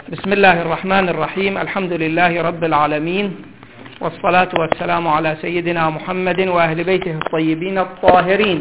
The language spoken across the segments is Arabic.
بسم الله الرحمن الرحيم. الحمد لله رب العالمين، والصلاة والسلام على سيدنا محمد وأهل بيته الطيبين الطاهرين.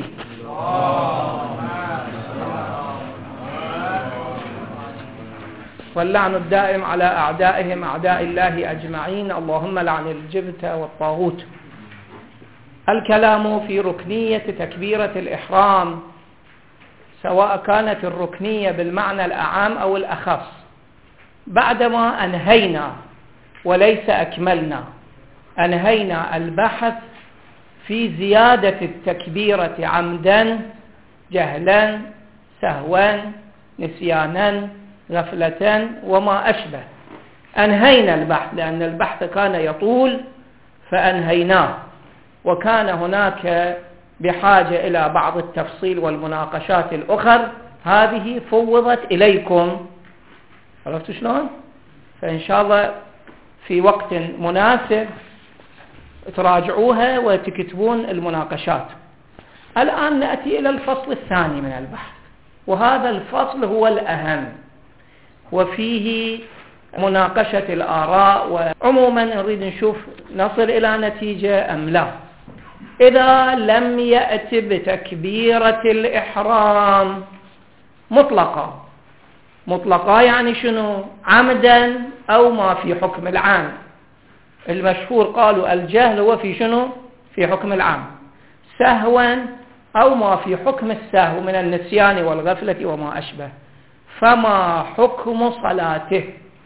واللعن الدائم على أعدائهم أعداء الله أجمعين، اللهم لعن الجبت والطاغوت. الكلام في ركنية تكبيرة الإحرام، سواء كانت الركنية بالمعنى الأعام أو الأخص، بعدما أنهينا وليس أكملنا، أنهينا البحث في زيادة التكبيرة عمدا جهلا سهوا نسيانا غفلة وما أشبه. أنهينا البحث لأن البحث كان يطول فأنهيناه، وكان هناك بحاجة إلى بعض التفصيل والمناقشات الأخرى، هذه فوضت إليكم. عرفتوا شلون؟ فإن شاء الله في وقت مناسب تراجعوها وتكتبون المناقشات. الآن نأتي إلى الفصل الثاني من البحث، وهذا الفصل هو الأهم، وفيه مناقشة الآراء، وعموما نريد نشوف نصل إلى نتيجة أم لا. إذا لم يأتي بتكبيرة الإحرام مطلقة يعني شنو؟ عمدا أو ما في حكم العام. المشهور قالوا الجهل هو في شنو؟ في حكم العام. سهوا أو ما في حكم السهو من النسيان والغفلة وما أشبه. فما حكم صلاته؟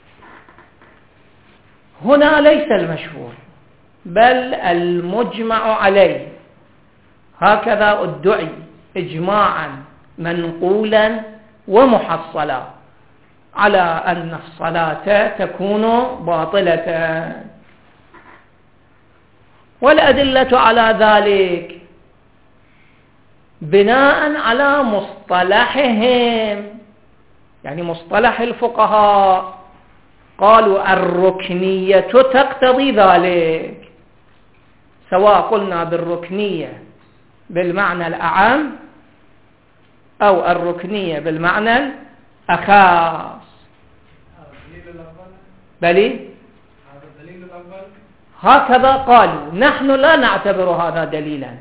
هنا ليس المشهور بل المجمع عليه، هكذا ادعي إجماعا منقولا ومحصلا على أن الصلاة تكون باطلة، والأدلة على ذلك بناء على مصطلحهم، يعني مصطلح الفقهاء. قالوا الركنية تقتضي ذلك، سواء قلنا بالركنية بالمعنى الأعام أو الركنية بالمعنى الأخص. بلي هكذا قالوا. نحن لا نعتبر هذا دليلا،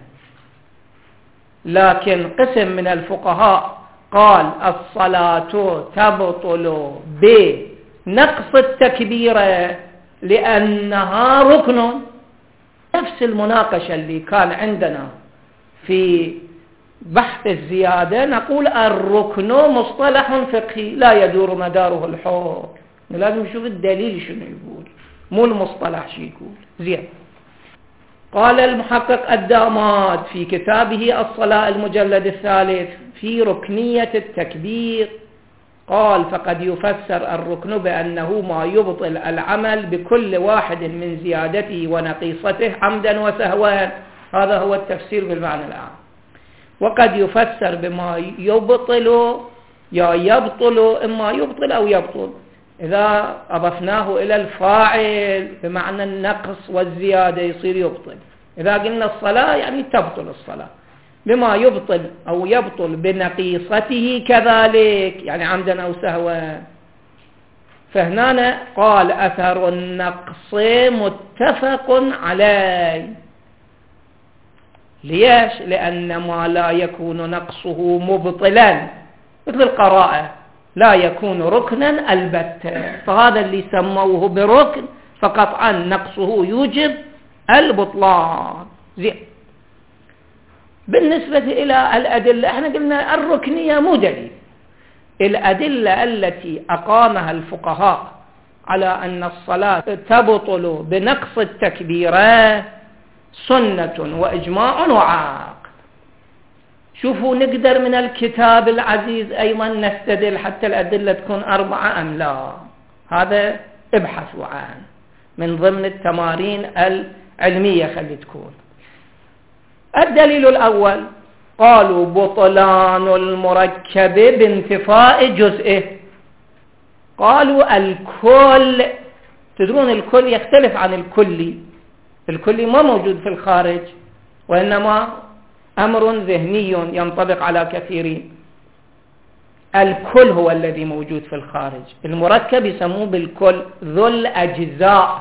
لكن قسم من الفقهاء قال الصلاة تبطل بنقص التكبيرة لأنها ركن. نفس المناقشة اللي كان عندنا في بحث الزيادة، نقول الركن مصطلح فقهي لا يدور مداره الحكم، لازم نشوف الدليل شنو يقول، مو المصطلح شو يقول. زين. قال المحقق الداماد في كتابه الصلاة المجلد الثالث في ركنية التكبير، قال فقد يفسر الركن بأنه ما يبطل العمل بكل واحد من زيادته ونقيصته عمدا وسهوا. هذا هو التفسير بالمعنى العام. وقد يفسر بما يبطل، يا يبطل، إما يبطل أو يبطل إذا أضفناه إلى الفاعل بمعنى النقص والزيادة يصير يبطل. إذا قلنا الصلاة يعني تبطل الصلاة، بما يبطل أو يبطل بنقيصته كذلك، يعني عمدا أو سهوا. فهنا قال أثر النقص متفق عليه. ليش؟ لأن ما لا يكون نقصه مبطلا مثل القراءة لا يكون ركنا البتة، فهذا اللي سموه بركن فقطعا نقصه يوجب البطلان. زين. بالنسبة إلى الأدلة، احنا قلنا الركنية مو دليل. الأدلة التي أقامها الفقهاء على أن الصلاة تبطل بنقص التكبيرة سنة وإجماع وعاق. شوفوا نقدر من الكتاب العزيز أيضا نستدل حتى الأدلة تكون 4 أم لا، هذا ابحثوا عنه من ضمن التمارين العلمية خلي تكون. الدليل الأول قالوا بطلان المركب بانتفاء جزئه. قالوا الكل، تدرون الكل يختلف عن الكلي. الكلي ما موجود في الخارج، وإنما أمر ذهني ينطبق على كثيرين. الكل هو الذي موجود في الخارج. المركب يسموه بالكل ذو الأجزاء،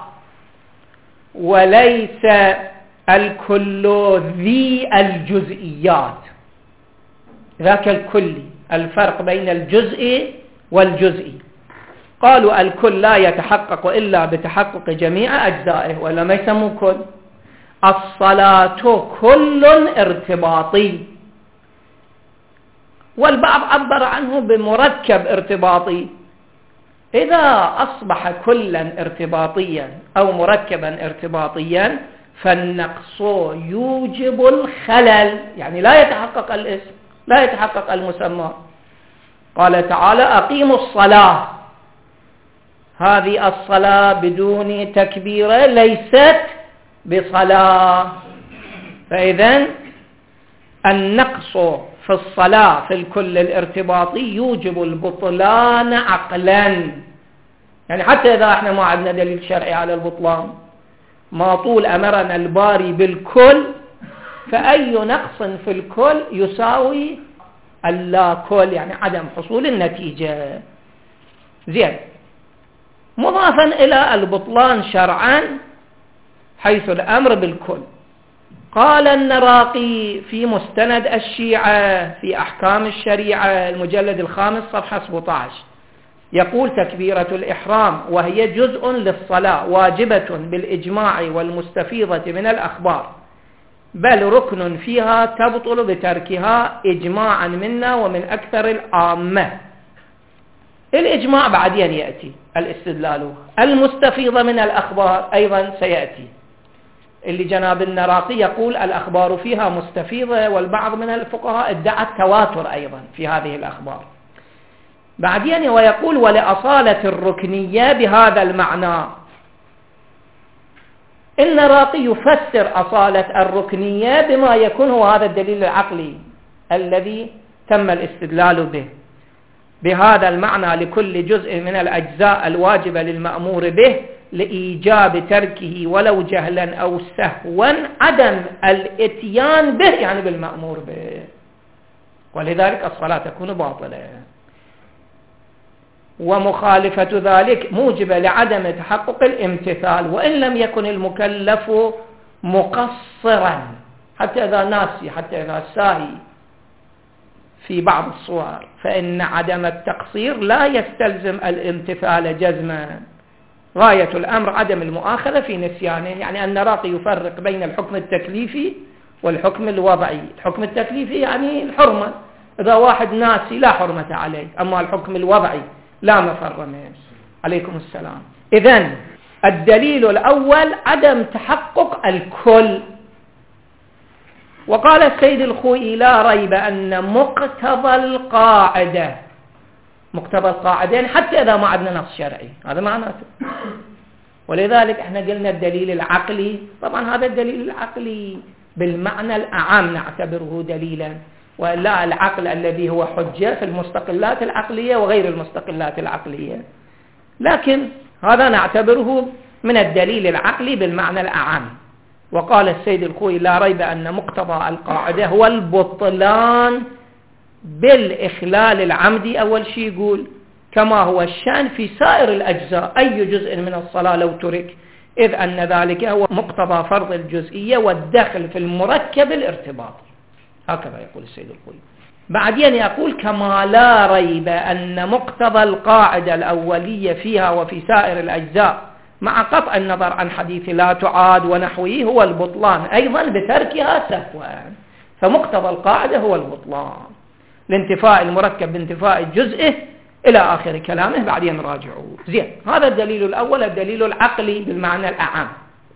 وليس الكل ذي الجزئيات. ذاك الكلي، الفرق بين الجزء والجزئي. قالوا الكل لا يتحقق إلا بتحقق جميع أجزائه، ولا ما يسموه كل. الصلاة كل ارتباطي، والبعض عبر عنه بمركب ارتباطي. إذا أصبح كلا ارتباطيا أو مركبا ارتباطيا فالنقص يوجب الخلل، يعني لا يتحقق الاسم، لا يتحقق المسمى. قال تعالى أقيموا الصلاة، هذه الصلاة بدون تكبيرة ليست بصلاة. فإذن النقص في الصلاة في الكل الارتباطي يوجب البطلان عقلا. يعني حتى إذا احنا ما عندنا دليل شرعي على البطلان، ما طول أمرنا الباري بالكل، فأي نقص في الكل يساوي اللا كل، يعني عدم حصول النتيجة. زين. مضافا إلى البطلان شرعا حيث الأمر بالكل، قال النراقي في مستند الشيعة في أحكام الشريعة المجلد 5 صفحة 17، يقول تكبيرة الإحرام وهي جزء للصلاة واجبة بالإجماع والمستفيضة من الأخبار، بل ركن فيها تبطل بتركها إجماعا منا ومن أكثر العامة. الإجماع بعدين يأتي الاستدلال، المستفيضة من الأخبار أيضا سيأتي، اللي جناب النراقي يقول الأخبار فيها مستفيضة، والبعض من الفقهاء ادعى التواتر أيضا في هذه الأخبار. بعدين ويقول ولأصالة الركنية بهذا المعنى. النراقي يفسر أصالة الركنية بما يكون هو هذا الدليل العقلي الذي تم الاستدلال به، بهذا المعنى لكل جزء من الأجزاء الواجبة للمأمور به لإيجاب تركه ولو جهلا أو سهوا عدم الاتيان به، يعني بالمأمور به، ولذلك الصلاة تكون باطلة. ومخالفة ذلك موجبة لعدم تحقق الامتثال، وإن لم يكن المكلف مقصرا، حتى إذا ناسي، حتى إذا ساهي في بعض الصور، فإن عدم التقصير لا يستلزم الامتثال جزما. غاية الأمر عدم المؤاخذة في نسيانه. يعني النراقي يفرق بين الحكم التكليفي والحكم الوضعي. الحكم التكليفي يعني الحرمة، إذا واحد ناسي لا حرمة عليه، أما الحكم الوضعي لا مفر منه. عليكم السلام. إذن الدليل الأول عدم تحقق الكل. وقال السيد الخوئي لا ريب أن مقتضى القاعدة، مقتضى القاعدة يعني حتى إذا ما عندنا نص شرعي، هذا معناته. ولذلك احنا قلنا الدليل العقلي، طبعا هذا الدليل العقلي بالمعنى الأعام نعتبره دليلا، ولا العقل الذي هو حجة في المستقلات العقلية وغير المستقلات العقلية، لكن هذا نعتبره من الدليل العقلي بالمعنى الأعام. وقال السيد الخوئي لا ريب أن مقتضى القاعدة هو البطلان بالإخلال العمدي. أول شيء يقول كما هو الشأن في سائر الأجزاء، أي جزء من الصلاة لو ترك، إذ أن ذلك هو مقتضى فرض الجزئية والدخل في المركب الارتباطي. هكذا يقول السيد الخوئي. بعدين يقول كما لا ريب أن مقتضى القاعدة الأولية فيها وفي سائر الأجزاء مع قطع النظر عن حديث لا تعاد ونحوه هو البطلان أيضا بتركها سهوا. فمقتضى القاعدة هو البطلان لانتفاء المركب بانتفاء جزئه إلى آخر كلامه، بعدين راجعوا. زين، هذا الدليل الأول، الدليل العقلي بالمعنى الأعام.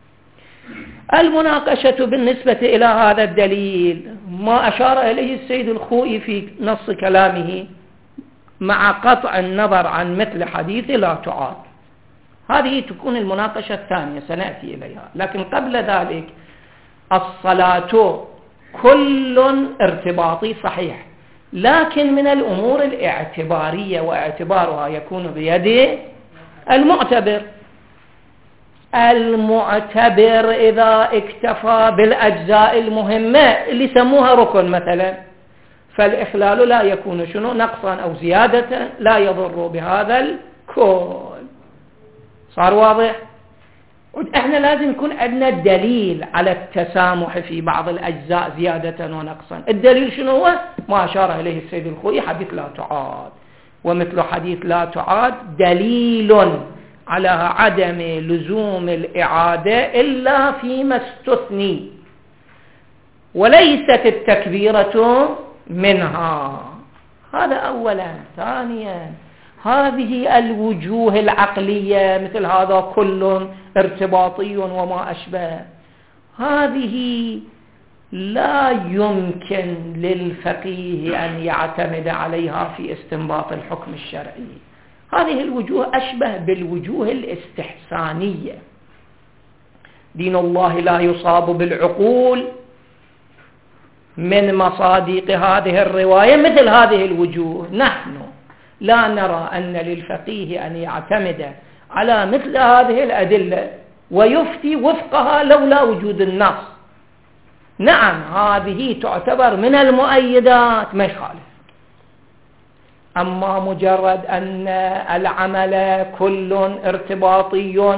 المناقشة بالنسبة إلى هذا الدليل ما أشار إليه السيد الخوئي في نص كلامه مع قطع النظر عن مثل حديث لا تعاد، هذه تكون المناقشة الثانية سنأتي إليها. لكن قبل ذلك الصلاة كل ارتباطي صحيح، لكن من الأمور الاعتبارية، واعتبارها يكون بيد المعتبر. المعتبر إذا اكتفى بالأجزاء المهمة اللي سموها ركن مثلا، فالإخلال لا يكون شنو نقصا أو زيادة لا يضر بهذا الكل. صار واضح؟ احنا لازم يكون عندنا دليل على التسامح في بعض الأجزاء زيادة ونقصا. الدليل شنو هو؟ ما أشار إليه السيد الخوئي، حديث لا تعاد، ومثل حديث لا تعاد دليل على عدم لزوم الإعادة إلا فيما استثني، وليست التكبيرة منها. هذا أولا. ثانيا، هذه الوجوه العقلية مثل هذا كل ارتباطي وما أشبه، هذه لا يمكن للفقيه أن يعتمد عليها في استنباط الحكم الشرعي. هذه الوجوه أشبه بالوجوه الاستحسانية. دين الله لا يصاب بالعقول من مصادق هذه الرواية مثل هذه الوجوه. نحن لا نرى أن للفقيه أن يعتمد على مثل هذه الأدلة ويفتي وفقها لولا وجود النص. نعم هذه تعتبر من المؤيدات ما يخالف، أما مجرد أن العمل كل ارتباطي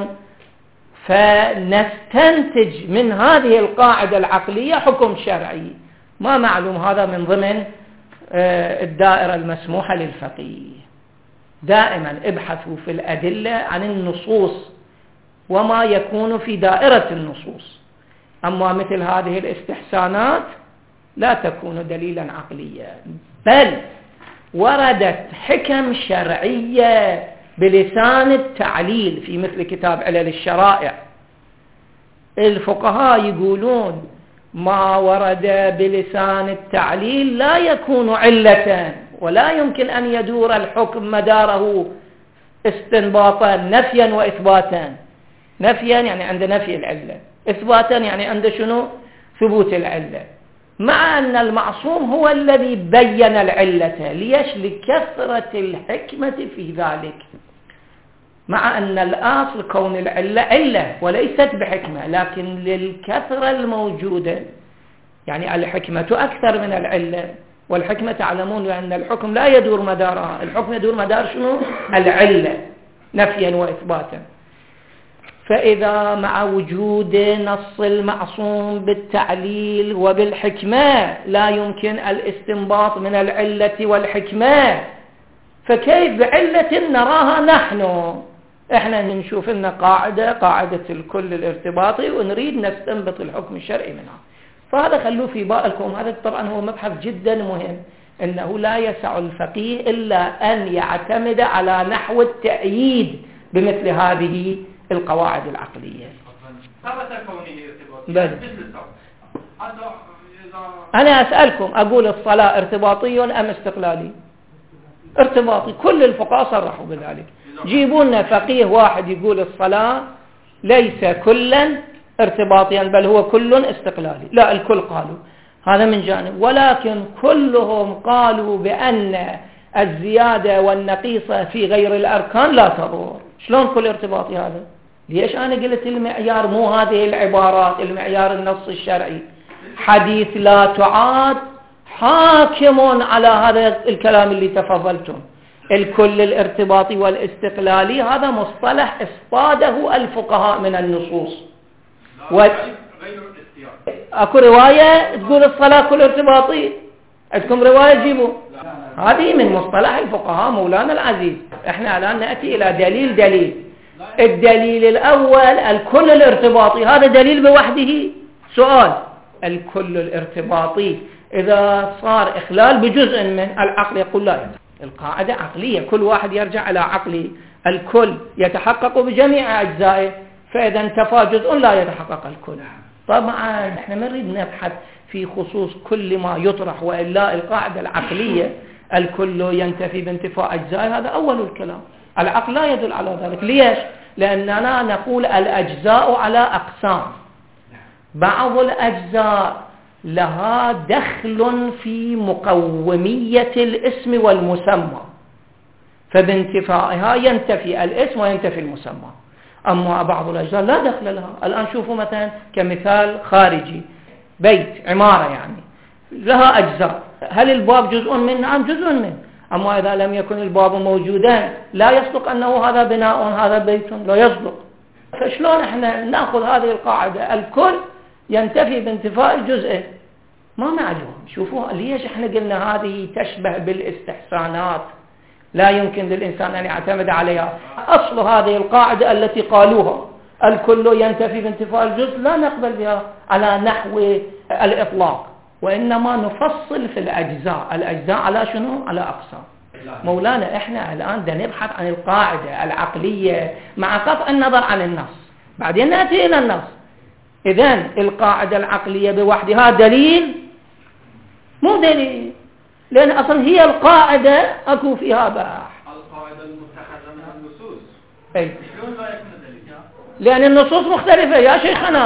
فنستنتج من هذه القاعدة العقلية حكم شرعي، ما معلوم هذا من ضمن الدائرة المسموحة للفقيه. دائما ابحثوا في الأدلة عن النصوص وما يكون في دائرة النصوص، أما مثل هذه الاستحسانات لا تكون دليلا عقليا، بل وردت حكم شرعية بلسان التعليل في مثل كتاب علل الشرائع. الفقهاء يقولون ما ورد بلسان التعليل لا يكون علة، ولا يمكن أن يدور الحكم مداره استنباطا نفيا وإثباتا. نفيا يعني عند نفي العلة، إثباتا يعني عند شنو؟ ثبوت العلة، مع أن المعصوم هو الذي بين العلة. ليش؟ لكثرة الحكمة في ذلك، مع أن الأصل كون العلة علة وليست بحكمة، لكن للكثرة الموجودة يعني الحكمة أكثر من العلة. والحكمة تعلمون أن الحكم لا يدور مدارها، الحكم يدور مدار شنو؟ العلة نفيا وإثباتا. فإذا مع وجود نص المعصوم بالتعليل وبالحكمة لا يمكن الاستنباط من العلة والحكمة، فكيف بعلة نراها نحن؟ احنا نشوف لنا قاعدة الكل الارتباطي ونريد نستنبط الحكم الشرعي منها. فهذا خلوه في بالكم. هذا طبعا هو مبحث جدا مهم، انه لا يسع الفقيه الا ان يعتمد على نحو التأييد بمثل هذه القواعد العقلية. أنا أسألكم، أقول الصلاة ارتباطي أم استقلالي؟ ارتباطي. كل الفقهاء صرحوا بذلك. جيبوا لنا فقيه واحد يقول الصلاة ليس كلا ارتباطيا بل هو كل استقلالي. لا، الكل قالوا هذا من جانب، ولكن كلهم قالوا بأن الزيادة والنقيصة في غير الأركان لا تضر. شلون كل ارتباطي هذا؟ ليش أنا قلت المعيار مو هذه العبارات، المعيار النص الشرعي؟ حديث لا تعاد حاكم على هذا الكلام اللي تفضلتم. الكل الارتباطي والاستقلالي هذا مصطلح اصطاده الفقهاء من النصوص. اكو رواية تقول الصلاة كل ارتباطي؟ عندكم رواية جيبوا. هذه من مصطلح الفقهاء مولانا العزيز. احنا الآن نأتي إلى دليل. الدليل الأول الكل الارتباطي، هذا دليل بوحده. سؤال: الكل الارتباطي إذا صار إخلال بجزء من العقل يقول لا، القاعدة عقلية، كل واحد يرجع إلى عقله، الكل يتحقق بجميع أجزائه، فإذا انتفى جزء لا يتحقق الكل. طبعا احنا ما نريد نبحث في خصوص كل ما يطرح، وإلا القاعدة العقلية الكل ينتفي بانتفاء أجزائه، هذا أول الكلام. العقل لا يدل على ذلك. ليش؟ لأننا نقول الأجزاء على أقسام، بعض الأجزاء لها دخل في مقومية الاسم والمسمى، فبانتفائها ينتفي الاسم وينتفي المسمى. أما بعض الأجزاء لا دخل لها. الآن شوفوا مثلا كمثال خارجي، بيت، عمارة يعني لها أجزاء، هل الباب جزء منه؟ نعم جزء منه. أما إذا لم يكن الباب موجودا لا يصدق أنه هذا بناء هذا بيت، لا يصدق. فشلون احنا نأخذ هذه القاعدة الكل ينتفي بانتفاء الجزء؟ ما معلوم. شوفوا ليش احنا قلنا هذه تشبه بالاستحسانات، لا يمكن للإنسان أن يعتمد عليها. أصل هذه القاعدة التي قالوها الكل ينتفي بانتفاء الجزء لا نقبل بها على نحو الإطلاق، وإنما نفصل في الأجزاء على شنو؟ على أقسام. مولانا احنا الآن نبحث عن القاعدة العقلية مع قطع النظر عن النص، بعدين نأتي إلى النص. إذن القاعدة العقلية بوحدها دليل؟ مو دليل، لأن أصلا هي القاعدة أكو فيها بحث. القاعدة المتخذة من النصوص أي شلون لا يكون دليل؟ لأن النصوص مختلفة يا شيخنا.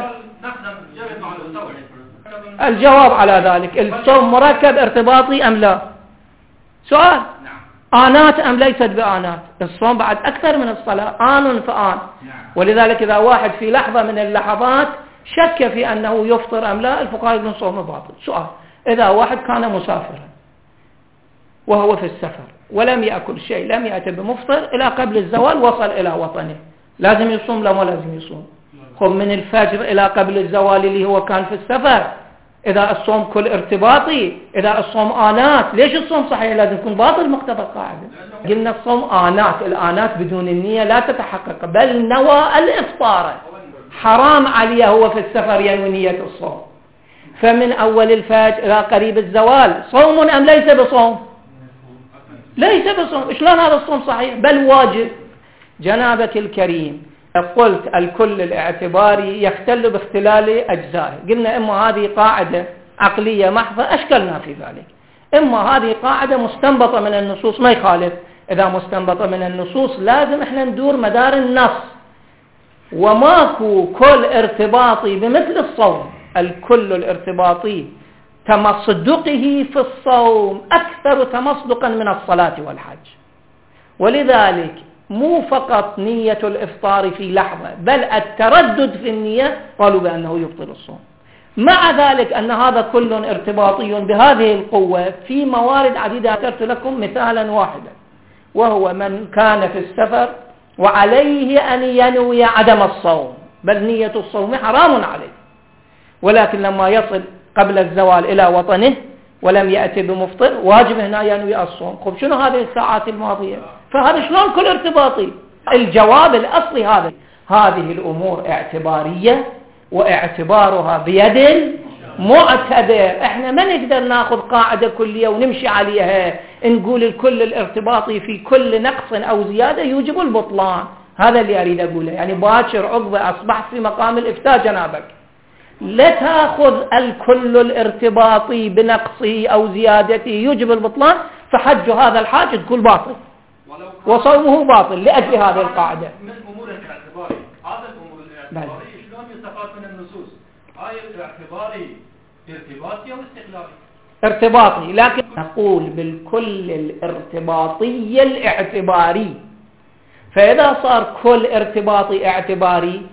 نخدم على الصوم. الجواب على ذلك، الصوم مركب ارتباطي أم لا؟ سؤال. نعم. آنات أم ليست بآنات؟ الصوم بعد أكثر من الصلاة، آن فآن. نعم. ولذلك إذا واحد في لحظة من اللحظات شك في أنه يفطر أم لا، الفقهاء يقولون صومه باطل. سؤال، إذا واحد كان مسافرا وهو في السفر ولم يأكل شيء، لم يأتي بمفطر إلى قبل الزوال، وصل إلى وطنه، لازم يصوم لا ما لازم يصوم؟ خب من الفجر إلى قبل الزوال اللي هو كان في السفر، إذا الصوم كل ارتباطي، إذا الصوم آنات، ليش الصوم صحيح لازم يكون باطل مقتضى القاعدة؟ قلنا الصوم آنات، الآنات بدون النية لا تتحقق، بل نوى الإفطار، حرام عليه هو في السفر ينوي نية الصوم. فمن أول الفجر إلى قريب الزوال صوم أم ليس بصوم؟ ليس بصوم. شلون هذا الصوم صحيح بل واجب؟ جنابك الكريم قلت الكل الاعتباري يختل باختلال أجزائه. قلنا إما هذه قاعدة عقلية محضة أشكلنا في ذلك، إما هذه قاعدة مستنبطة من النصوص ما يخالف. إذا مستنبطة من النصوص لازم إحنا ندور مدار النص، وماكو كل ارتباطي بمثل الصوم. الكل الارتباطي تمصدقه في الصوم أكثر تمصدقا من الصلاة والحج، ولذلك مو فقط نية الإفطار في لحظة، بل التردد في النية قالوا بأنه يبطل الصوم. مع ذلك أن هذا كل ارتباطي بهذه القوة في موارد عديدة. ذكرت لكم مثالا واحدا، وهو من كان في السفر وعليه أن ينوي عدم الصوم، بل نية الصوم حرام عليه، ولكن لما يصل قبل الزوال إلى وطنه ولم يأتي بمفطر واجب هنا ينوي الصوم. خب شنو هذه الساعات الماضية؟ فهذا شلون كل ارتباطي؟ الجواب الأصلي هذه الأمور اعتبارية، واعتبارها بيد المعتبر. احنا ما نقدر ناخذ قاعدة كلية ونمشي عليها نقول الكل الارتباطي في كل نقص أو زيادة يوجب البطلان. هذا اللي أريد أقوله، يعني باكر عقبة أصبحت في مقام الإفتاء جنابك، لا تأخذ الكل الارتباطي بنقصه أو زيادته يوجب البطلان، فحج هذا الحاج تقول باطل وصومه باطل لأجل هذه القاعدة. من أمور الاعتباري، هذا الأمور الاعتباري شلون يستفاد من النصوص؟ هاي الاعتباري ارتباطي أو استقلالي؟ ارتباطي، لكن نقول بالكل الارتباطي الاعتباري. فإذا صار كل ارتباطي اعتباري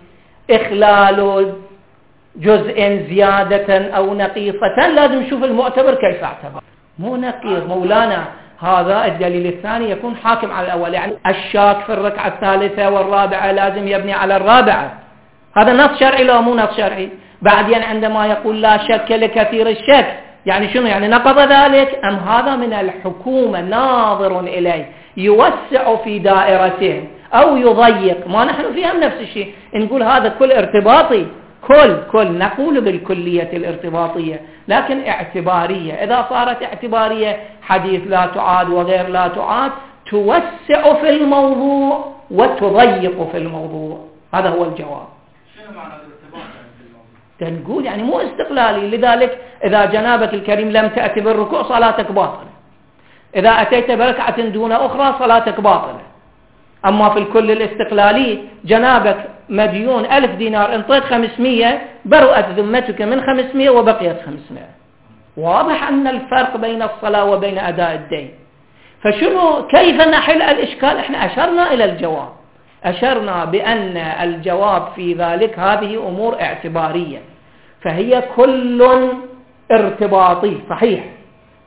إخلال جزء زيادة أو نقيصة لازم نشوف المعتبر كيف اعتبر، مو نقيص. مولانا هذا الدليل الثاني يكون حاكم على الأول، يعني الشاك في الركعة الثالثة والرابعة لازم يبني على الرابعة. هذا نص شرعي لو مو نص شرعي؟ بعدين عندما يقول لا شك لكثير الشك، يعني شنو؟ يعني نقض ذلك أم هذا من الحكومة ناظر إليه يوسع في دائرته أو يضيق؟ ما نحن فيها نفس الشيء، نقول هذا كل ارتباطي، كل نقول بالكلية الارتباطية، لكن اعتبارية. إذا صارت اعتبارية حديث لا تعاد وغير لا تعاد توسع في الموضوع وتضيق في الموضوع. هذا هو الجواب. شنو معنى الارتباط في الموضوع؟ تنقول يعني مو استقلالي. لذلك إذا جنابك الكريم لم تأتي بالركوع صلاتك باطلة، إذا أتيت بركعة دون أخرى صلاتك باطلة. أما في الكل الاستقلالي جنابك مديون 1000 دينار، انطيت 500 برؤت ذمتك من 500 وبقيت 500. واضح أن الفرق بين الصلاة وبين أداء الدين. فشنو كيف نحل الإشكال؟ احنا أشرنا إلى الجواب، أشرنا بأن الجواب في ذلك هذه أمور اعتبارية، فهي كل ارتباطي صحيح،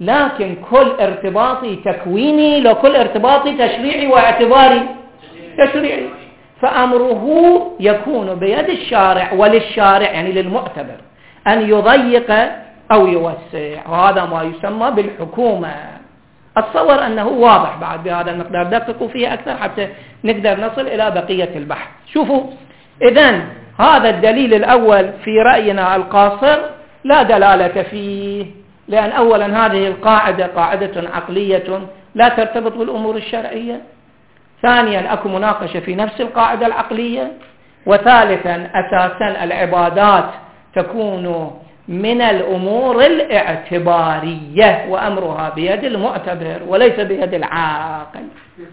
لكن كل ارتباطي تكويني لو كل ارتباطي تشريعي واعتباري تشريعي، فأمره يكون بيد الشارع وللشارع يعني للمعتبر أن يضيق أو يوسع، وهذا ما يسمى بالحكومة. أتصور أنه واضح بعد بهذا المقدار، دققوا فيه أكثر حتى نقدر نصل إلى بقية البحث. شوفوا، إذن هذا الدليل الأول في رأينا القاصر لا دلالة فيه، لأن أولا هذه القاعدة قاعدة عقلية لا ترتبط بالأمور الشرعية، ثانيا أكو مناقشة في نفس القاعدة العقلية، وثالثا أساسا العبادات تكون من الأمور الاعتبارية وأمرها بيد المعتبر وليس بيد العاقل.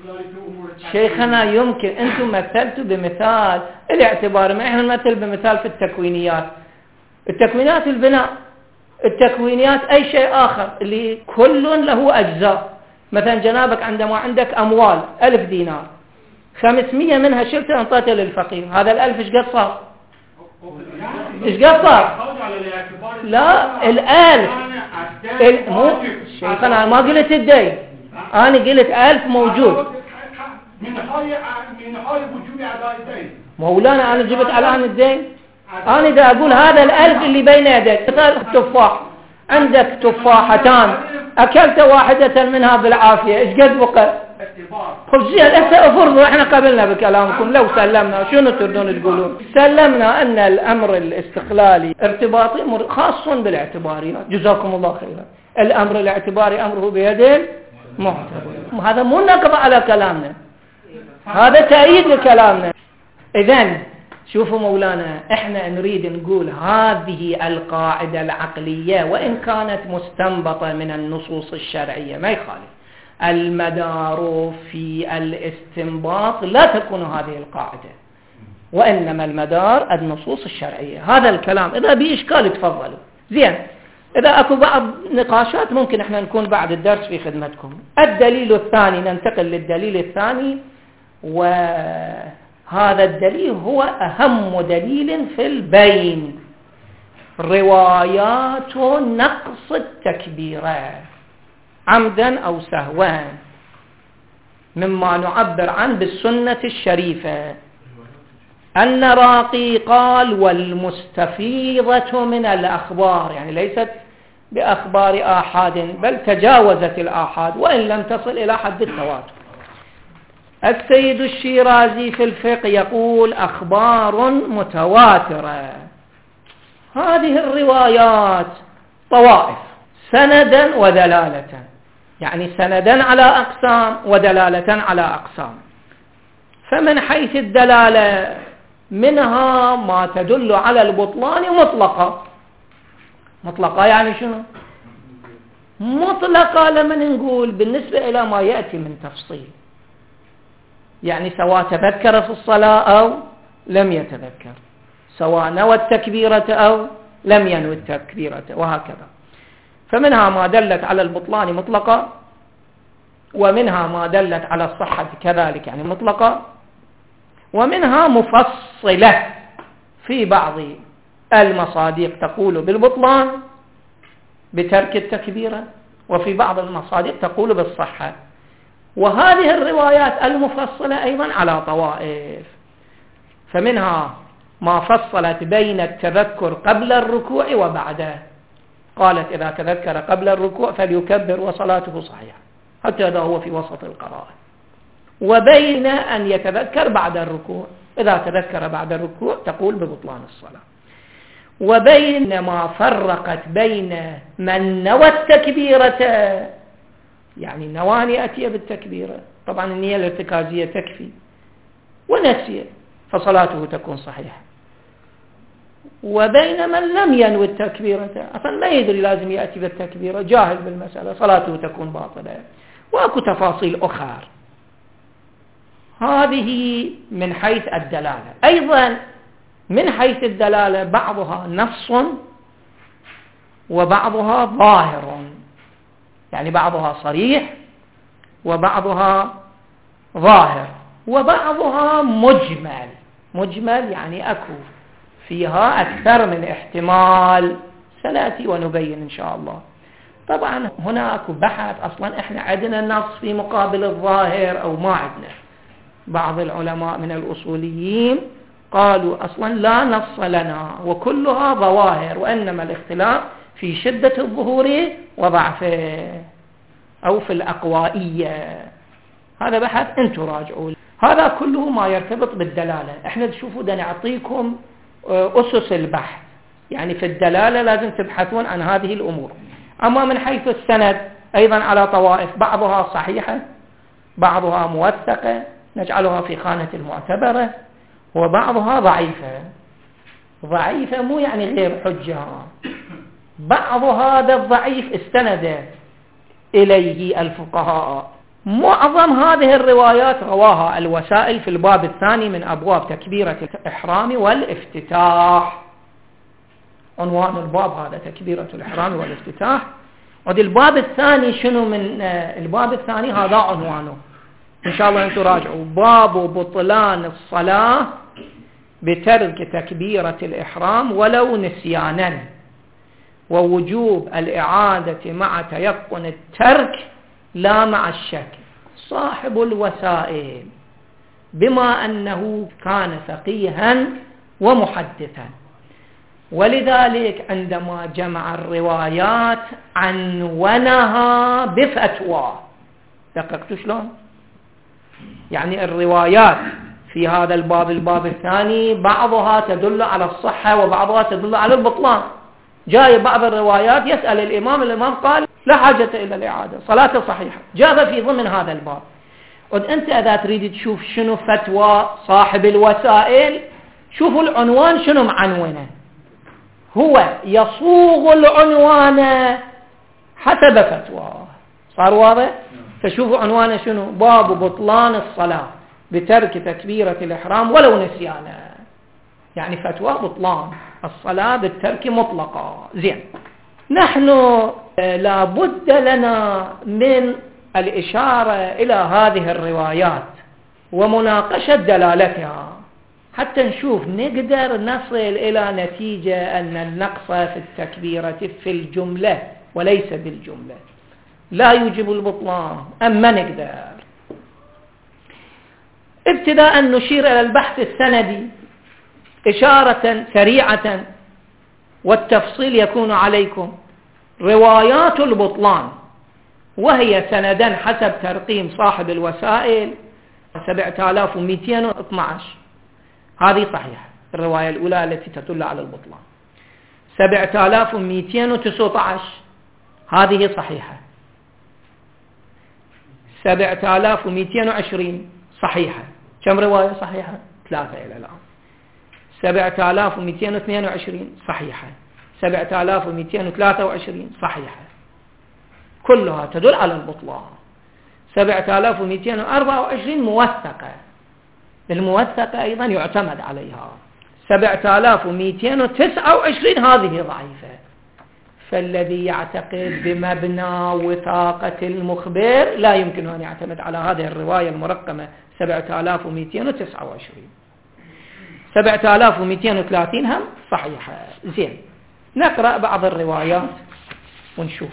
شيخنا يمكن أنتم مثلتوا بمثال الاعتبار، ما إحنا نمثل بمثال في التكوينيات. التكوينات البناء، التكوينيات أي شيء آخر اللي كل له أجزاء. مثلا جنابك عندما عندك أموال 1000 دينار، 500 منها شلتها انطيتها للفقير، هذا 1000 ايش قد صار؟ ايش قد صار؟ لا، 1000 مو شيخ، أنا ما قلت الدين، أنا قلت 1000 موجود من نهاية وجوب أداء الدين. مولانا أنا جبت على الدين، أنا إذا أقول هذا 1000 اللي بين يديك، مثال التفاح، عندك تفاحتان أكلت واحدة منها بالعافية، إيش قد بقى؟ خب زين، افرضوا احنا قبلنا بكلامكم، لو سلمنا شنو تردون تقولون؟ سلمنا أن الأمر الاستقلالي ارتباطي خاص بالاعتباريات، جزاكم الله خيرا. الأمر الاعتباري أمره بيد المعتبر، هذا مو نقض على كلامنا، هذا تأييد لكلامنا. إذن شوفوا مولانا، احنا نريد نقول هذه القاعدة العقلية وإن كانت مستنبطة من النصوص الشرعية ما يخالف، المدار في الاستنباط لا تكون هذه القاعدة، وإنما المدار النصوص الشرعية. هذا الكلام إذا بإشكال تفضلوا. زين، إذا أكو بعض نقاشات ممكن احنا نكون بعد الدرس في خدمتكم. الدليل الثاني، ننتقل للدليل الثاني، وهذا الدليل هو أهم دليل في البين، روايات نقص التكبيرات عمدا أو سهوا، مما نعبر عنه بالسنة الشريفة. النراقي قال والمستفيضة من الأخبار، يعني ليست بأخبار آحاد بل تجاوزت الآحاد وإن لم تصل إلى حد التواتر. السيد الشيرازي في الفقه يقول أخبار متواترة. هذه الروايات طوائف سندا ودلالة، يعني سندا على أقسام ودلالة على أقسام. فمن حيث الدلالة منها ما تدل على البطلان مطلقة. مطلقة يعني شنو؟ مطلقة لما نقول بالنسبة إلى ما يأتي من تفصيل، يعني سواء تذكر في الصلاة أو لم يتذكر، سواء نوى التكبيرة أو لم ينوي التكبيرة، وهكذا. فمنها ما دلت على البطلان مطلقة، ومنها ما دلت على الصحة كذلك يعني مطلقة، ومنها مفصلة في بعض المصادق تقول بالبطلان بترك التكبيرة، وفي بعض المصادق تقول بالصحة. وهذه الروايات المفصلة أيضا على طوائف، فمنها ما فصلت بين التذكر قبل الركوع وبعده، قالت إذا تذكر قبل الركوع فليكبر وصلاته صحيحة حتى إذا هو في وسط القراءة، وبين أن يتذكر بعد الركوع، إذا تذكر بعد الركوع تقول ببطلان الصلاة. وبين ما فرقت بين من نوى التكبيرة، يعني نواني أتي بالتكبيرة، طبعا النية الارتكازية تكفي، ونسي فصلاته تكون صحيحة. وبين من لم ينوي التكبيرة، أصلا ما يدري لازم يأتي بالتكبيرة، جاهل بالمسألة، صلاته تكون باطلة. وأكو تفاصيل أخرى. هذه من حيث الدلالة. أيضا من حيث الدلالة بعضها نص وبعضها ظاهر، يعني بعضها صريح وبعضها ظاهر، وبعضها مجمل. مجمل يعني أكو فيها أكثر من احتمال، سنأتي ونبين إن شاء الله. طبعا هناك بحث، أصلا إحنا عندنا نص في مقابل الظاهر أو ما عندنا. بعض العلماء من الأصوليين قالوا أصلا لا نص لنا وكلها ظواهر، وإنما الاختلاف في شدة الظهور وضعفه أو في الأقوائية. هذا بحث أنتم راجعوا. هذا كله ما يرتبط بالدلالة. احنا تشوفوا دا نعطيكم أسس البحث، يعني في الدلالة لازم تبحثون عن هذه الأمور. أما من حيث السند أيضا على طوائف، بعضها صحيحة بعضها موثقة نجعلها في خانة المعتبرة، وبعضها ضعيفة. ضعيفة مو يعني غير حجة، بعض هذا الضعيف استند إليه الفقهاء. معظم هذه الروايات رواها الوسائل في الباب الثاني من أبواب تكبيرة الإحرام والافتتاح. عنوان الباب هذا تكبيرة الإحرام والافتتاح. ودي الباب الثاني شنو من الباب الثاني هذا عنوانه، إن شاء الله أنتم راجعوا. باب بطلان الصلاة بترك تكبيرة الإحرام ولو نسيانا، ووجوب الإعادة مع تيقن الترك لا مع الشك. صاحب الوسائل بما أنه كان فقيها ومحدثا، ولذلك عندما جمع الروايات عنونها بفتوى. دققتوا شلون؟ يعني الروايات في هذا الباب الثاني بعضها تدل على الصحة وبعضها تدل على البطلان. جاء بعض الروايات يسأل الإمام قال لا حاجة إلى الإعادة، صلاة صحيحة، جاء في ضمن هذا الباب. وأنت إذا تريد تشوف شنو فتوى صاحب الوسائل، شوفوا العنوان شنو معنونه، هو يصوغ العنوان حسب فتوى. صار واضح؟ فشوفوا عنوانه شنو؟ باب بطلان الصلاة بترك تكبيرة الإحرام ولو نسيانا، يعني فتوى بطلان الصلاة بالترك مطلقا. زين، نحن لابد لنا من الإشارة إلى هذه الروايات ومناقشة دلالتها حتى نشوف نقدر نصل إلى نتيجة أن النقص في التكبيرة في الجملة وليس بالجملة لا يوجب البطلان. أما نقدر ابتداء نشير إلى البحث السندي إشارة سريعة، والتفصيل يكون عليكم. روايات البطلان وهي سندان حسب ترقيم صاحب الوسائل 7212، هذه صحيحة الرواية الأولى التي تدل على البطلان. 7219 هذه صحيحة. 7220 صحيحة. كم رواية صحيحة؟ 3 إلى الآن. 7222 صحيحة. 7223 صحيحة، كلها تدل على البطلان. 7224 موثقة، الموثقة أيضا يعتمد عليها. 7229 هذه ضعيفة. فالذي يعتقد بمبنى وثاقة المخبر لا يمكن أن يعتمد على هذه الرواية المرقمة 7229. 7230 هم صحيحة. زين، نقرأ بعض الروايات ونشوف.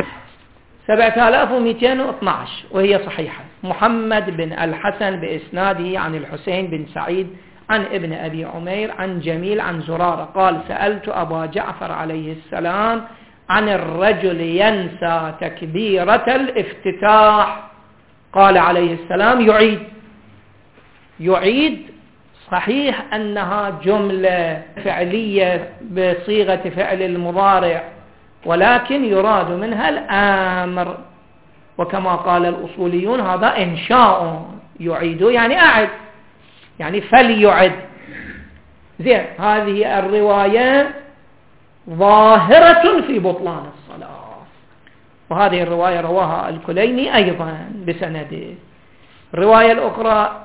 7212 وهي صحيحة. محمد بن الحسن بإسناده عن الحسين بن سعيد عن ابن أبي عمير عن جميل عن زرارة قال سألت أبا جعفر عليه السلام عن الرجل ينسى تكبيرة الافتتاح، قال عليه السلام يعيد. صحيح أنها جملة فعلية بصيغة فعل المضارع، ولكن يراد منها الأمر، وكما قال الأصوليون هذا إنشاء، يعيد يعني أعد، يعني فليعد. زين، هذه الرواية ظاهرة في بطلان الصلاة، وهذه الرواية رواها الكليني أيضا بسنده. الرواية الأخرى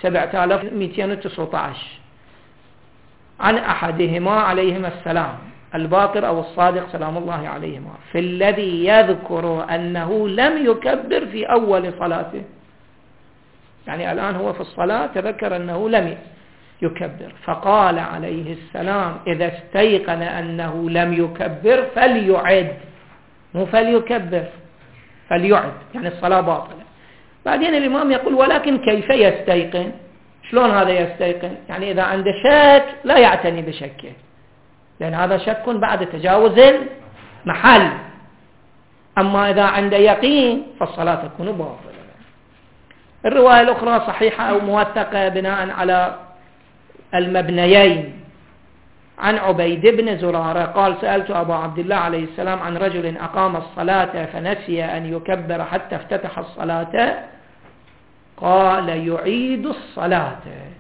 7219 عن أحدهما عليهما السلام، الباقر أو الصادق سلام الله عليهما، في الذي يذكر أنه لم يكبر في أول صلاته. يعني الآن هو في الصلاة تذكر أنه لم يكبر، فقال عليه السلام إذا استيقن أنه لم يكبر فليعد. مو فليكبر، فليعد، يعني الصلاة باطلة. بعدين الإمام يقول ولكن كيف يستيقن؟ شلون هذا يستيقن؟ يعني إذا عنده شك لا يعتني بشكه، لأن هذا شك بعد تجاوز المحل. أما إذا عنده يقين فالصلاة تكون باطلة. الرواية الأخرى صحيحة أو موثقة بناء على المبنيين. عن عبيد بن زرارة قال سألت أبا عبد الله عليه السلام عن رجل أقام الصلاة فنسي أن يكبر حتى افتتح الصلاة، قال يعيد الصلاة.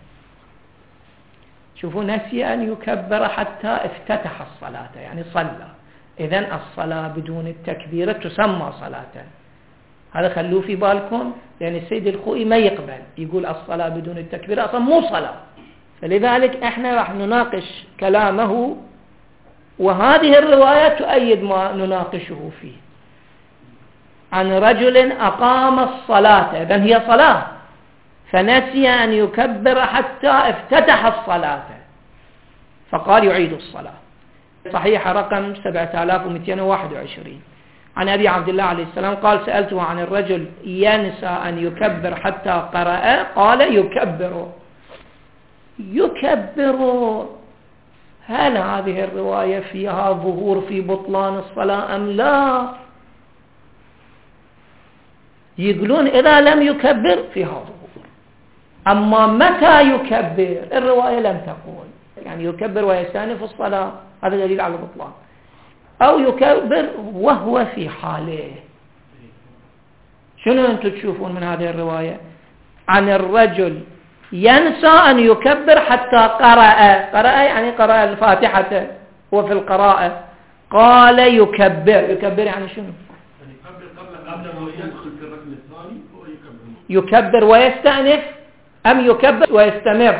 شوفوا، نسي أن يكبر حتى افتتح الصلاة، يعني صلى. إذن الصلاة بدون التكبير تسمى صلاة. هذا خلوه في بالكم، لأن السيد الخوئي ما يقبل، يقول الصلاة بدون التكبير أصلا مو صلاة. فلذلك احنا راح نناقش كلامه، وهذه الرواية تؤيد ما نناقشه فيه. عن رجل أقام الصلاة، إذن هي صلاة، فنسي أن يكبر حتى افتتح الصلاة فقال يعيد الصلاة. صحيح رقم 7221. عن أبي عبد الله عليه السلام قال سألته عن الرجل ينسى أن يكبر حتى قرأ، قال يكبر. هل هذه الرواية فيها ظهور في بطلان الصلاة أم لا؟ يقولون إذا لم يكبر فيها ظهور، أما متى يكبر الرواية لم تقول، يعني يكبر ويستأنف الصلاة، هذا دليل على البطلان، أو يكبر وهو في حاله. شنو أنتم تشوفون من هذه الرواية؟ عن الرجل ينسى أن يكبر حتى قرأ يعني قرأ الفاتحة وفي القراءة، قال يكبر يعني شنو؟ يكبر ويستأنف أم يكبر ويستمر؟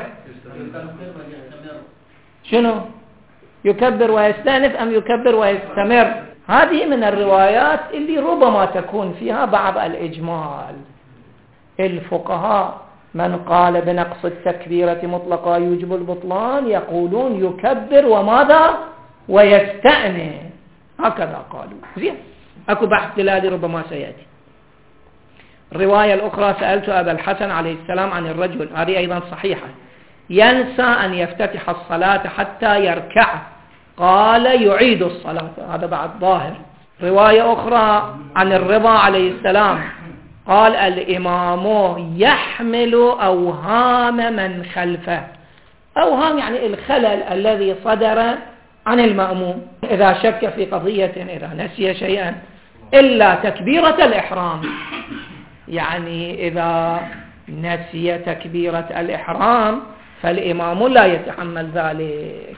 شنو؟ يكبر ويستأنف أم يكبر ويستمر؟ هذه من الروايات اللي ربما تكون فيها بعض الإجمال. الفقهاء من قال بنقص التكبيرة مطلقا يوجب البطلان يقولون يكبر وماذا؟ ويستأنف، هكذا قالوا. زين، أكو بحث دلالي ربما سيأتي. الرواية الأخرى سألت أبا الحسن عليه السلام عن الرجل، هذه أيضا صحيحة، ينسى أن يفتتح الصلاة حتى يركع، قال يعيد الصلاة، هذا بعد ظاهر. رواية أخرى عن الرضا عليه السلام قال الإمام يحمل أوهام من خلفه. أوهام يعني الخلل الذي صدر عن المأموم إذا شك في قضية، إذا نسي شيئا، إلا تكبيرة الإحرام، يعني إذا نسي تكبيرة الإحرام فالإمام لا يتحمل ذلك.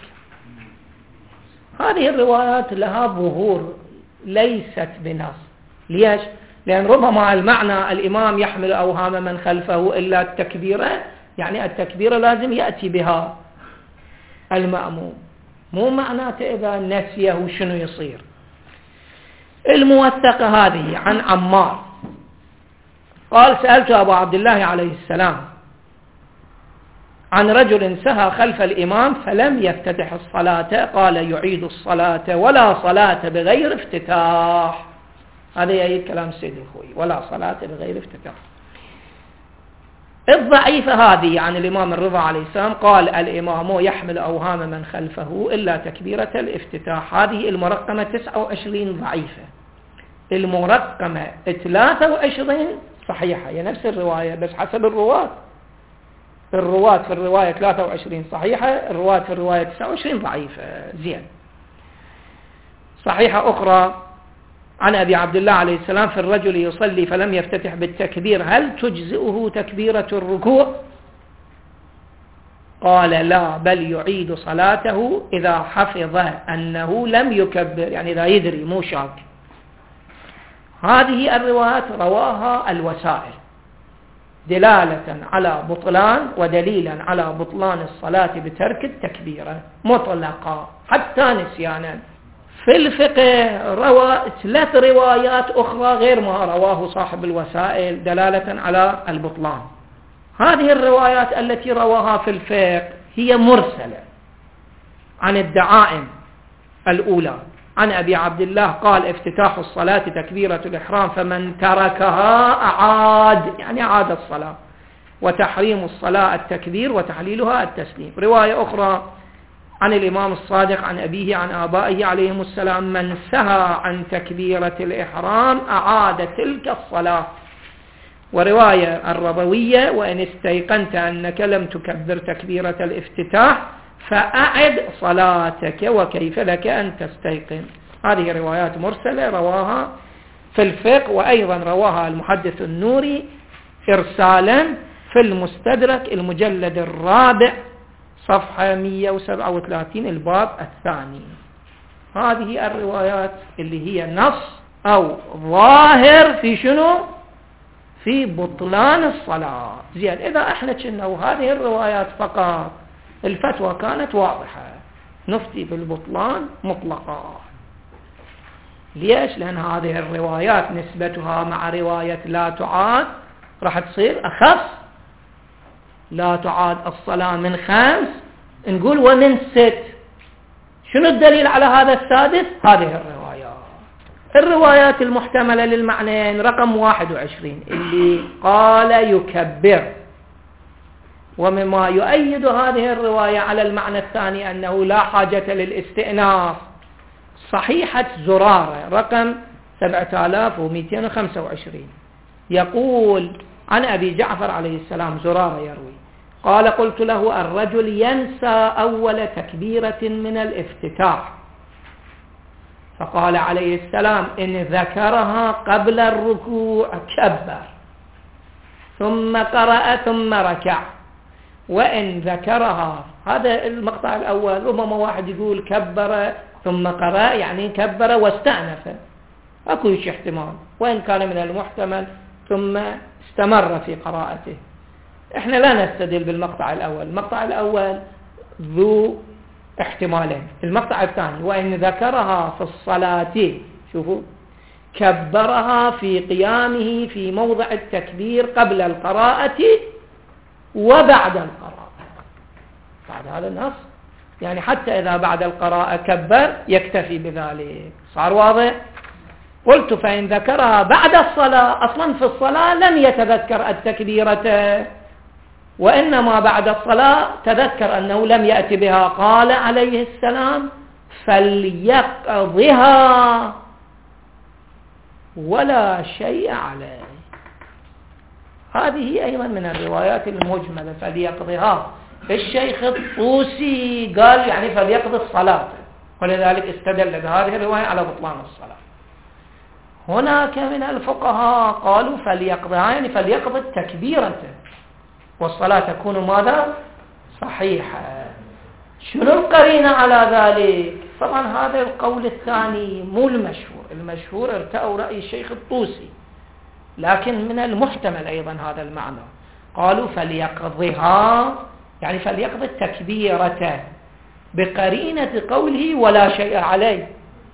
هذه الروايات لها ظهور ليست بنص. ليش؟ لأن ربما المعنى الإمام يحمل أوهام من خلفه إلا التكبيرة، يعني التكبيرة لازم يأتي بها المأموم، مو معناته إذا نسيه شنو يصير. الموثقة هذه عن عمار قال سألت أبو عبد الله عليه السلام عن رجل سهى خلف الإمام فلم يفتتح الصلاة، قال يعيد الصلاة ولا صلاة بغير افتتاح. هذا يأيد كلام السيد الخوئي، ولا صلاة بغير افتتاح. الضعيفة هذه عن الإمام الرضا عليه السلام قال الإمام يحمل أوهام من خلفه إلا تكبيرة الافتتاح. هذه المرقمة 29 ضعيفة، المرقمة 23 صحيحة، هي نفس الرواية بس حسب الرواة. الرواة في الرواية 23 صحيحة، الرواة في الرواية 29 ضعيفة. زين. صحيحة أخرى عن أبي عبد الله عليه السلام في الرجل يصلي فلم يفتتح بالتكبير هل تجزئه تكبيرة الركوع؟ قال لا، بل يعيد صلاته إذا حفظ أنه لم يكبر، يعني إذا يدري مو شاك. هذه الروايات رواها الوسائل دلالة على بطلان ودليلا على بطلان الصلاة بترك التكبيرة مطلقا حتى نسيانا. في الفقه روى 3 روايات أخرى غير ما رواه صاحب الوسائل دلالة على البطلان. هذه الروايات التي رواها في الفقه هي مرسلة عن الدعائم الأولى عن أبي عبد الله قال افتتاح الصلاة تكبيرة الإحرام فمن تركها أعاد، يعني أعاد الصلاة، وتحريم الصلاة التكبير وتحليلها التسليم. رواية أخرى عن الإمام الصادق عن أبيه عن آبائه عليهم السلام من سهى عن تكبيرة الإحرام أعاد تلك الصلاة. ورواية الربوية وإن استيقنت أنك لم تكبر تكبيرة الافتتاح فأعد صلاتك وكيف لك أن تستيقن. هذه روايات مرسلة رواها في الفقه، وأيضا رواها المحدث النوري إرسالا في المستدرك المجلد الرابع صفحة 137 الباب الثاني. هذه الروايات اللي هي نص أو ظاهر في شنو؟ في بطلان الصلاة. زين، إذا احنا كنا وهذه الروايات فقط الفتوى كانت واضحة، نفتي بالبطلان مطلقا. ليش؟ لأن هذه الروايات نسبتها مع رواية لا تعاد راح تصير أخف. لا تعاد الصلاة من 5 نقول ومن 6. شنو الدليل على هذا السادس؟ هذه الروايات المحتملة للمعنيين رقم 21 اللي قال يكبر. ومما يؤيد هذه الرواية على المعنى الثاني أنه لا حاجة للاستئناف صحيحة زرارة رقم 7225 يقول عن أبي جعفر عليه السلام، زرارة يروي قال قلت له الرجل ينسى أول تكبيرة من الافتتاح، فقال عليه السلام إن ذكرها قبل الركوع كبر ثم قرأ ثم ركع، وإن ذكرها، هذا المقطع الأول، ربما واحد يقول كبر ثم قرأ يعني كبر واستأنف، أكو شيء احتمال، وإن كان من المحتمل ثم استمر في قراءته. احنا لا نستدل بالمقطع الأول، المقطع الأول ذو احتمالين. المقطع الثاني وإن ذكرها في الصلاة، شوفوا كبرها في قيامه في موضع التكبير قبل القراءة وبعد القراءة، بعد هذا النص، يعني حتى إذا بعد القراءة كبر يكتفي بذلك. صار واضح؟ قلت فإن ذكرها بعد الصلاة، أصلا في الصلاة لم يتذكر التكبيرة وإنما بعد الصلاة تذكر أنه لم يأتي بها، قال عليه السلام فليقضها ولا شيء عليه. هذه أيضا من الروايات المجملة، فليقضها. الشيخ الطوسي قال يعني فليقضي الصلاة، ولذلك استدل بهذه الرواية على بطلان الصلاة. هناك من الفقهاء قالوا فليقضها يعني فليقضي التكبيرة والصلاة تكون ماذا؟ صحيحة. شنو القرينة على ذلك؟ طبعا هذا القول الثاني مو المشهور، المشهور ارتأوا رأي الشيخ الطوسي، لكن من المحتمل أيضا هذا المعنى. قالوا فليقضها يعني فليقضي التكبيرة بقرينة قوله ولا شيء عليه.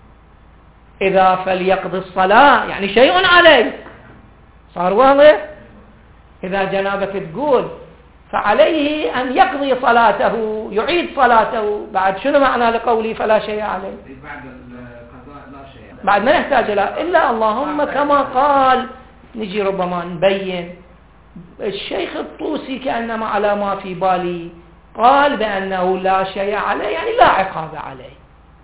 إذا فليقضي الصلاة يعني شيء عليه. صار واضح؟ إذا جنابك تقول فعليه أن يقضي صلاته يعيد صلاته، بعد شنو معنى لقوله فلا شيء عليه؟ بعد القضاء لا شيء، بعد ما نحتاج إلا اللهم كما قال، نجي ربما نبين. الشيخ الطوسي كأنما على ما في بالي قال بأنه لا شيء عليه يعني لا عقاب عليه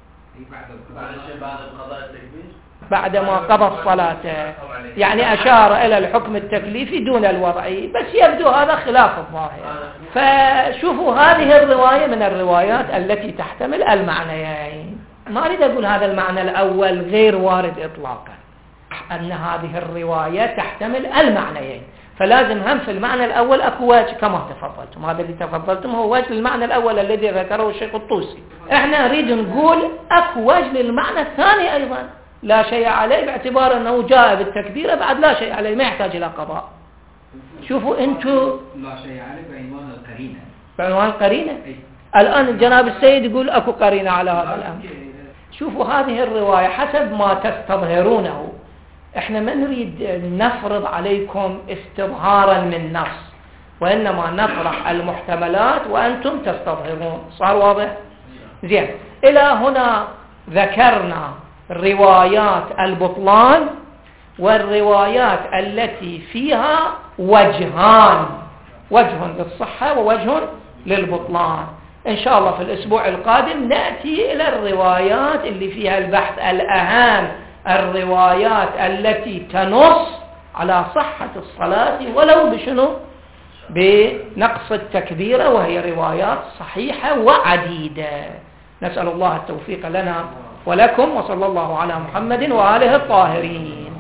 بعد القضاء التكبير، بعدما قضى الصلاة، يعني أشار إلى الحكم التكليفي دون الوضعي، بس يبدو هذا خلاف الظاهر. فشوفوا هذه الرواية من الروايات التي تحتمل المعنيين. ما أريد أقول هذا المعنى الأول غير وارد إطلاقا، أن هذه الرواية تحتمل المعنيين، فلازم هم في المعنى الأول أكو وجه كما تفضلتم. هذا اللي تفضلتم هو وجه للمعنى الأول الذي ذكره الشيخ الطوسي. احنا نريد نقول أكو وجه للمعنى الثاني أيضا، لا شيء عليه، باعتبار أنه جاء بالتكبيرة بعد لا شيء عليه ما يحتاج إلى قضاء. شوفوا أنتوا لا شيء عليه بعنوان القرينة، بعنوان القرينة. الآن جناب السيد يقول أكو قرينة على هذا الأمر. شوفوا هذه الرواية حسب ما تستظهرونه، احنا ما نريد نفرض عليكم استظهارا من نص، وإنما نطرح المحتملات وأنتم تستظهرون. صار واضح؟ زين، إلى هنا ذكرنا روايات البطلان والروايات التي فيها وجهان، وجه للصحة ووجه للبطلان. إن شاء الله في الأسبوع القادم نأتي إلى الروايات اللي فيها البحث الأهم، الروايات التي تنص على صحة الصلاة ولو بشنو؟ بنقص التكبيرة، وهي روايات صحيحة وعديدة. نسأل الله التوفيق لنا ولكم، وصلى الله على محمد وآله الطاهرين.